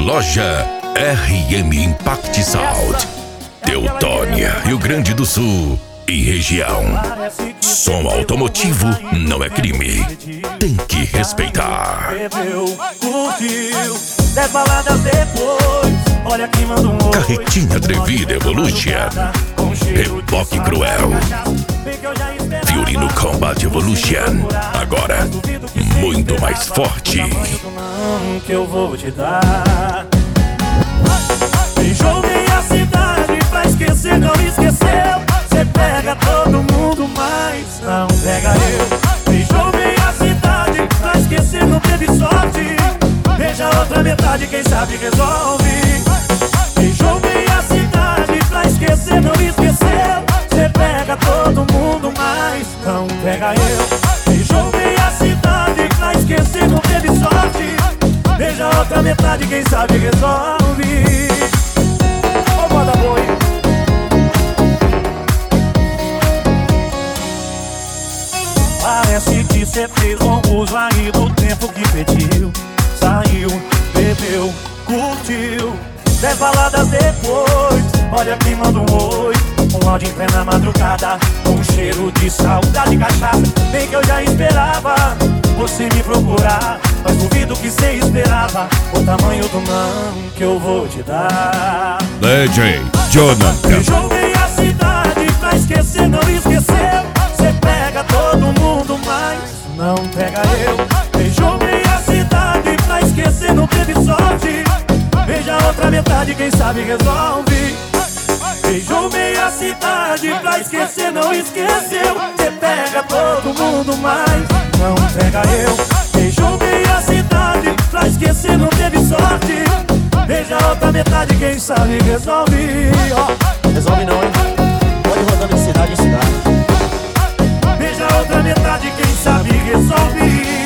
Loja RM Impact Sound, Teutônia, Rio Grande do Sul e região. Som automotivo não é crime, tem que respeitar. Bebeu, curtiu, 10 baladas depois, olha quem manda um oi. Carretinha Atrevida Evolution, Reboque Cruel, Fiorino Combat Evolution, agora muito mais forte. Que eu vou te dar. Beijou minha cidade pra esquecer, não esqueceu. Cê pega todo mundo, mas não pega eu. Beijou minha cidade pra esquecer, não teve sorte. Beija a outra metade, quem sabe resolve. Beijou minha cidade pra esquecer, não esqueceu. Cê pega todo mundo, mas não pega eu. Beijou minha cidade pra esquecer, não teve sorte. Beija a outra metade, quem sabe resolve. Ô, moda boi. Parece que cê fez bom uso aí do tempo que pediu. Saiu, bebeu, curtiu, 10 baladas depois, olha quem manda um oi. Um áudio em plena madrugada, com cheiro de saudade e cachaça. Bem que eu já esperava você me procurar, mas duvido que cê esperava o tamanho do não que eu vou te dar. DJ Jonathan. Beijou minha cidade pra esquecer, não esqueceu. Cê pega todo mundo, mas não pega eu. Beijou minha cidade pra esquecer, não teve sorte. Beija a outra metade, quem sabe resolve. Beijou minha cidade pra esquecer, não esqueceu. Cê pega todo mundo, mas não pega eu. Beijou minha cidade pra esquecer, não teve sorte. Beija a outra metade, quem sabe resolve. Ó, resolve não, hein? Pode rodando de cidade em cidade. Beija a outra metade, quem sabe resolve.